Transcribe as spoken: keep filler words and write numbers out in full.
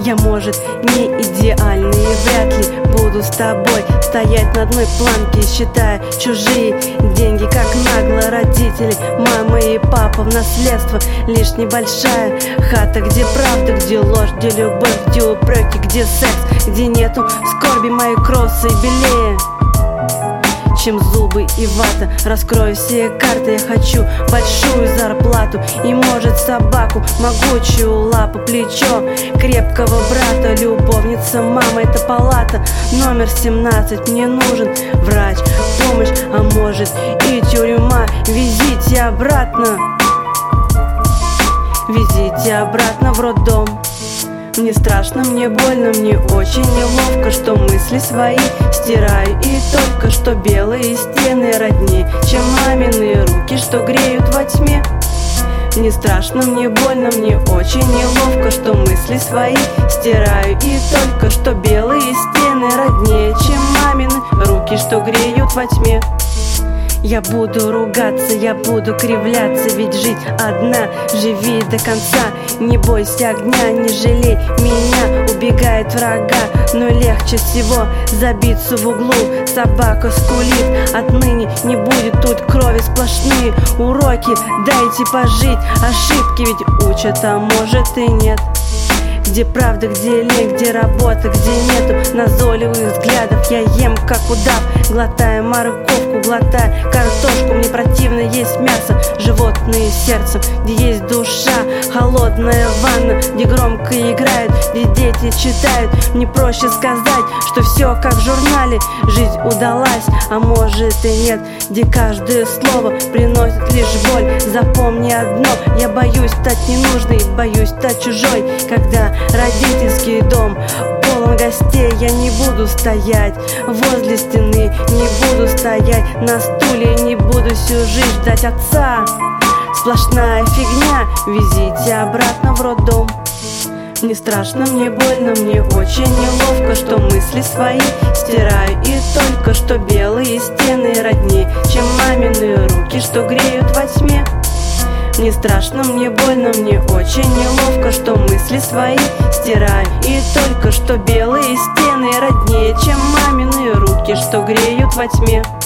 Я, может, не идеальный, и вряд ли буду с тобой стоять на одной планке, считая чужие деньги, как нагло родители, мама и папа. В наследство лишь небольшая хата, где правда, где ложь, где любовь, где упреки, где секс, где нету скорби. Мои кроссы белее, чем зубы и вата. Раскрою все карты, я хочу большую зарплату и, может, собаку, могучую лапу, плечо крепкого брата, любовница, мама, это палата номер семнадцать. Мне нужен врач, помощь, а может и тюрьма. Везите обратно, везите обратно в роддом. Мне страшно, мне больно, мне очень неловко, что мысли свои стираю, и только что белые стены роднее, чем мамины руки, что греют во тьме. Мне страшно, мне больно, мне очень неловко, что мысли свои стираю, и только что белые стены роднее, чем мамины руки, что греют во тьме. Я буду ругаться, я буду кривляться, ведь жить одна, живи до конца. Не бойся огня, не жалей меня, убегает врага, но легче всего забиться в углу. Собака скулит, отныне не будет тут крови, сплошные уроки, дайте пожить. Ошибки ведь учат, а может и нет. Где правда, где лень, где работа, где нету назойливых взглядов. Я ем как удав, глотая морковку, глотая картошку. Мне противно есть мясо, животные сердцем, где есть душа, холодная ванна, где громко играют, где дети читают. Мне проще сказать, что все как в журнале, жизнь удалась, а может и нет, где каждое слово приносит лишь боль. Запомни одно, я боюсь стать ненужной, боюсь стать чужой. Когда родительский дом полон гостей, я не буду стоять возле стены, не буду стоять на стуле, не буду всю жизнь ждать отца. Сплошная фигня, везите обратно в роддом. Мне страшно, мне больно, мне очень неловко, что мысли свои стираю, и только что белые стены роднее, чем мамины руки, что греют во тьме. Мне страшно, мне больно, мне очень неловко, что мысли свои стираю, и только что белые стены роднее, чем мамины руки, что греют во тьме.